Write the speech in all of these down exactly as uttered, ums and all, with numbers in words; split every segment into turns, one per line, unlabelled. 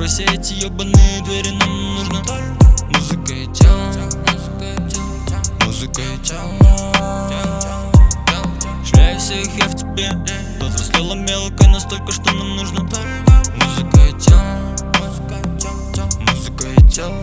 Закройся эти ебаные двери, нам нужно музыка и тело, музыка и тело. Шляю всех я в тебе, повзрослела мелко настолько, что нам нужно музыка и тело, музыка и тело.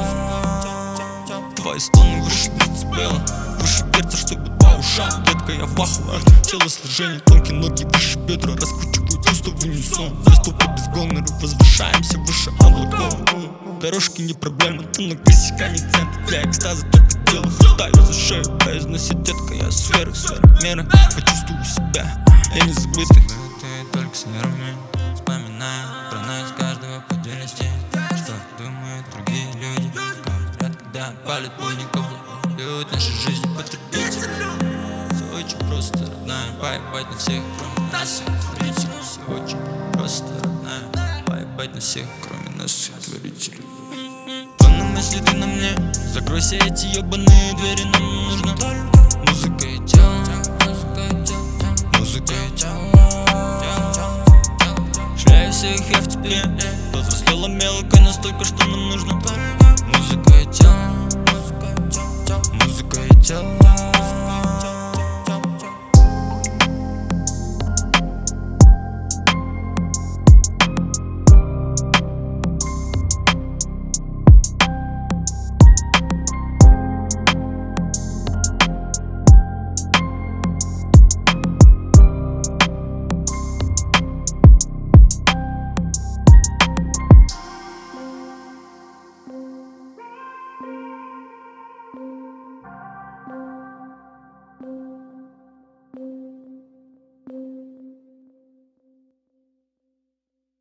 Твои стоны выше децибела, выше перца, чтобы по ушам. Детка, я в ахуе, телосложение, тонкие ноги выше бедра, раскручивают чувства в унисон. Заступы без гонора, возвышаемся выше облаков. Дорожки не проблема, ты на косяка не центр. Для экстаза только тело, хватаю за шею. Произносит детка, я сфера, сфера меры. Почувствую себя, я не забытый. Ты только с нервами, вспоминаю про нас каждого по отдельности. Что думают другие люди, говорят, когда палят пульников. Бьют наши жизни потребители. Все очень просто, родная, поебать на всех, кроме нас, творителей. Все очень просто, родная, поебать на всех, кроме нас, творителей. Тонны мысли ты на мне, закройся эти ебаные двери, нам нужно музыка и тело, музыка и тело. Шляю всех я в тебе, повзрослела мелко настолько, что нам нужно музыка и тело, музыка и тело.